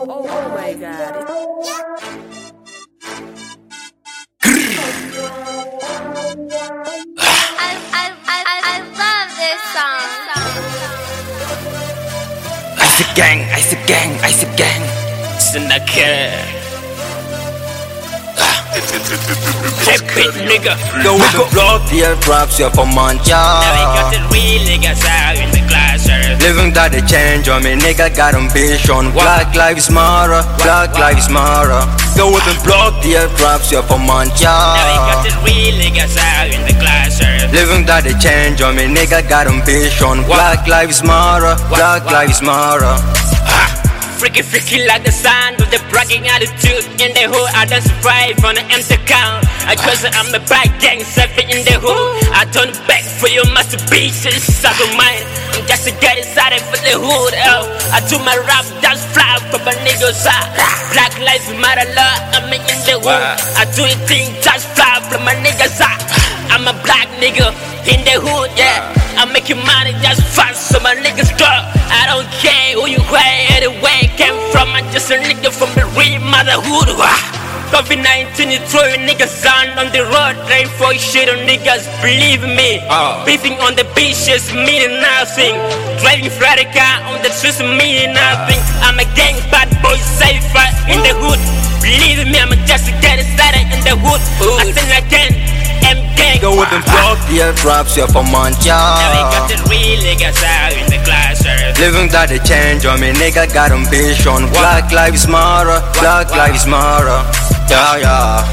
Oh my god. I love this song. Ice gang. Sinaka. Nigga. Yo, we go block the drops here for Monja. Now we got the real niggas out in the classroom. Living that they change on me, nigga got ambition. Black lives matter, Black lives matter. Go with and block the drops here for Monja. Now we got the real niggas out in the classroom. Living that they change on me, nigga got ambition. Black lives matter, Black lives matter. Freaky like the sound with the bragging attitude. In the hood, I don't survive on an empty count. Cause I'm a bad gang, surfing in the hood. I turn back for your masterpieces. I don't mind, I'm just to get excited for the hood. Oh, I do my rap, that's fly for my niggas. Black lives matter, love, I'm in the hood. I do a thing, just fly for my niggas. I'm a black nigga in the hood, yeah. I'm making money just fast, so my niggas go. I don't care who you are, anywhere you came from. I'm just a nigga from the real motherhood. COVID-19 is throwing niggas on the road. Rain for shit on niggas, believe me. Beefing on the beaches meaning nothing. Driving Ferrari car on the streets meaning nothing. I'm a gang bad boy safer in the hood. Believe me, I'm just getting started in the hood. I think I can. Go with and block the drops here for Monja. Now we got the real niggas out in the classroom. Living that they change on me, nigga got ambition. Black lives matter, Black lives matter. Yeah.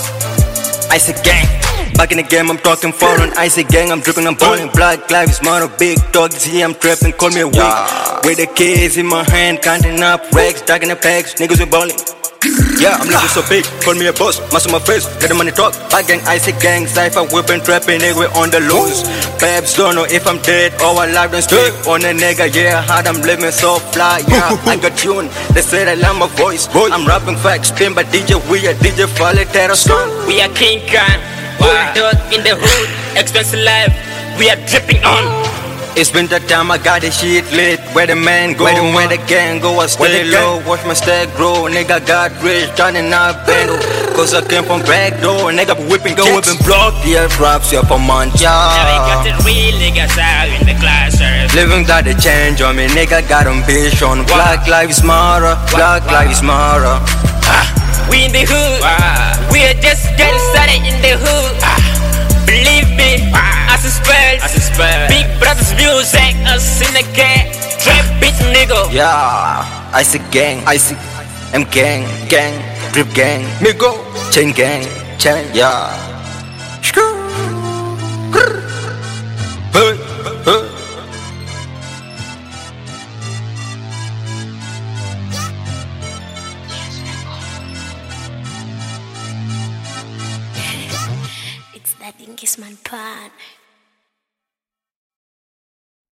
Ice gang. Back in the game, I'm talking foreign. Ice gang, I'm dripping, I'm balling. Black lives matter, big dog. See, I'm trapping, call me a weak. With the keys in my hand, counting up racks, stacking the packs, niggas we balling. Yeah, I'm looking so big, call me a boss, mask on my face, get the money talk. Bad gang, icy gang, cypher, whipping, trapping, nigga on the loose. Babs don't know if I'm dead or alive, don't speak on a nigga, yeah, hard I'm living so fly, yeah. I got tune, they say I love my voice. I'm rapping facts, spin by DJ, we a DJ, fall it at a song. We are King Khan, dog in the hood, expensive life, we are dripping on. It's been the time I got this shit lit. Where the man go, where the gang go, I stay low, watch my stack grow. Nigga got rich, turning up bando. Cause I came from back door, nigga be whipping, go whip and block the drops here for Monja. Now we got the real niggas out in the classroom. Living that they change on me, nigga got ambition. Black lives matter, Black lives matter. We in the hood, we are just getting started in the hood. Believe me, I suspect Big Brothers music, us in the gang, trap beat nigga. Yeah, icy gang, M gang, drip gang, nigga, chain gang, yeah. It's that Inkisman Pan.